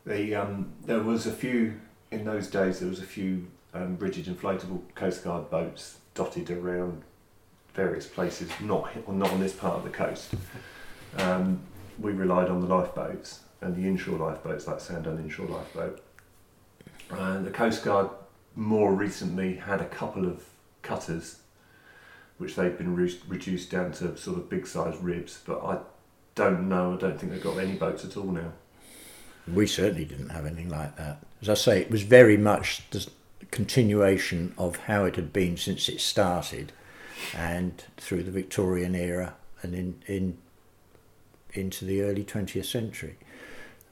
There was a few in those days. There was a few rigid inflatable Coast Guard boats dotted around various places, not on this part of the coast. We relied on the lifeboats and the inshore lifeboats, like Sandown Inshore Lifeboat. And the Coast Guard more recently had a couple of cutters, which they've been reduced down to sort of big size ribs, but I don't think they've got any boats at all now. We certainly didn't have anything like that. As I say, it was very much the continuation of how it had been since it started, and through the Victorian era and into the early 20th century.